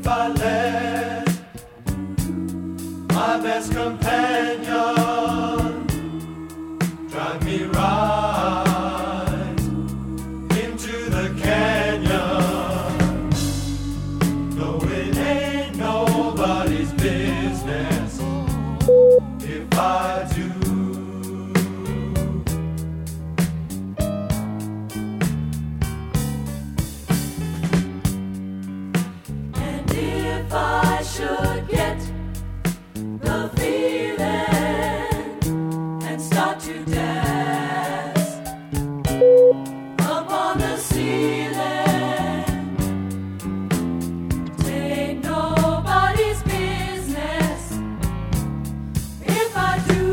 if I let my best companion drive me right into the canyon. No, it ain't nobody's business if I do. And if I should get the feeling and start to dance upon the ceiling, ain't nobody's business if I do.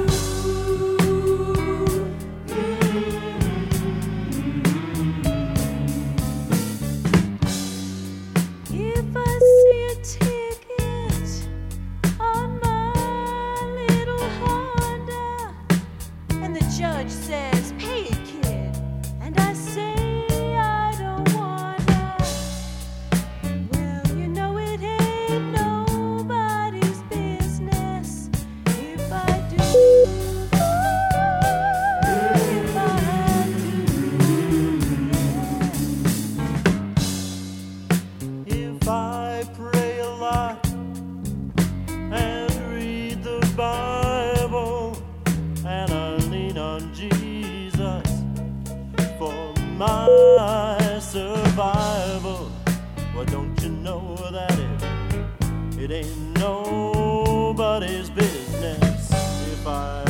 If I see a ticket on my little Honda and the judge says, "Pay it, kid," and I say I don't wanna, well, you know it ain't nobody's business if I do. If I If I pray a lot and read the Bible and I lean on Jesus for my survival, well, don't you know that it ain't nobody's business if I